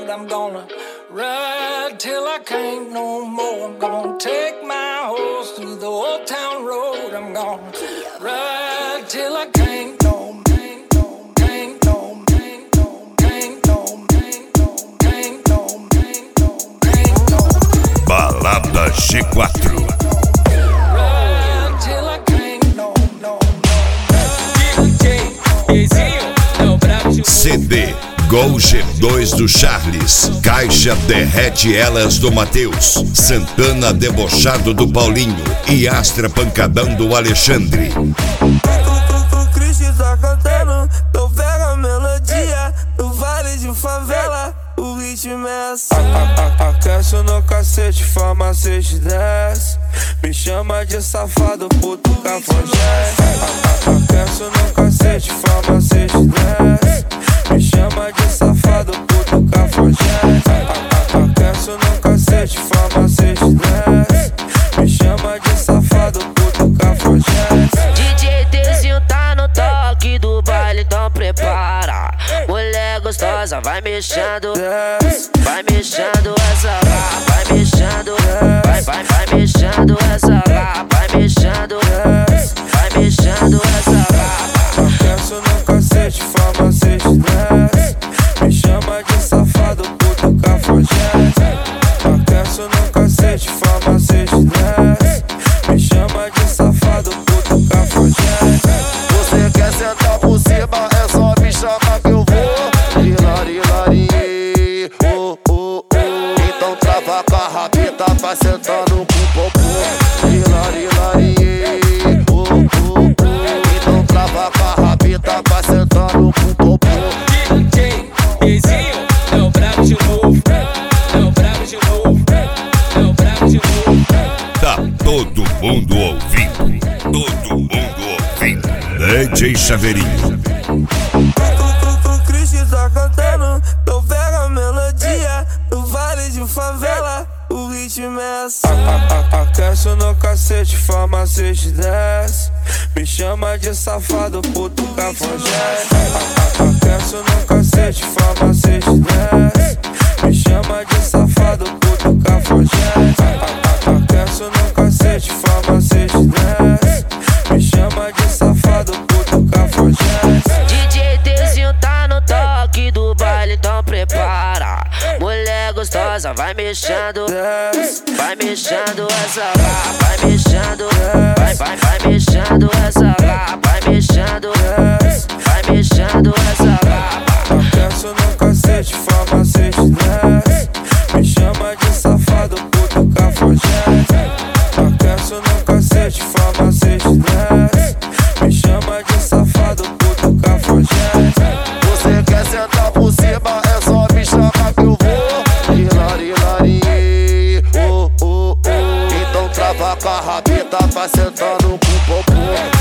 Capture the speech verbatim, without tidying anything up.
road. I'm gonna ride till I can't no more. I'm gonna take my horse through the old town road. I'm gonna ride till I can't no more. Balada G quatro. C D Gol G dois do Charles, Caixa Derrete Elas do Matheus, Santana Debochado do Paulinho e Astra Pancadão do Alexandre. O Cristo tá cantando, eu pego a melodia do vale de favela, o ritmo é assim. Aquece no cacete, farmacete desce, me chama de safado, puto cafajeste. Aquece no cacete, farmacete desce, me chama de safado, puto cafajeste. Aquece no cacete, farmacete desce, me chama de safado, puto cafajeste. D J Tzinho tá no toque do baile, então prepara. Mulher gostosa, vai mexendo, vai mexendo essa lá, vai mexendo, vai, vai, vai mexendo essa lá, vai mexendo, vai mexendo essa lá. Aquece no cacete, farmacete desce, me chama de safado, puto cafajeste. Aquece no cacete, farmacete desce, me chama de safado, puto cafajeste. Você quer sentar por cima, é só me chamar que eu vou. Hilari, hilari, oh, oh, oh. Então trava com a rabita, vai sentando com o popô. Hilari, hilari, oh, oh, oh. Então trava com a rabita, vai sentando com o popô. D J Tzinho é o brabo de novo, é o brabo de novo, é o brabo de novo. Tá todo mundo ouvindo, todo mundo ouvindo. D J Chaveirinho. O Cristo tá cantando, eu pego a melodia do vale de favela, o ritmo é assim. Aquece no cacete, farmacete desce, me chama de safado, puto cafajeste. Aquece no cacete, farmacete desce, me chama de safado, puto cafajeste. Aquece no cacete, farmacete desce, me chama de safado, puto cafajeste. D J Tzinho tá no toque do baile, então prepara. Mulher gostosa, vai mexendo, vai mexendo essa lá, vai mexendo, vai, vai, vai mexendo essa lá, vai mexendo, vai mexendo essa lá. Aquece no cacete, farmacete desce, me chama de safado, puto cafajeste. Aquece no cacete, farmacete desce, me chama de safado, puto cafajeste. Você quer sentar por cima, é só me chamar que eu vou. Hilari, hilari, oh, oh, oh. Então trava com a rabita, vai sentando com o popô.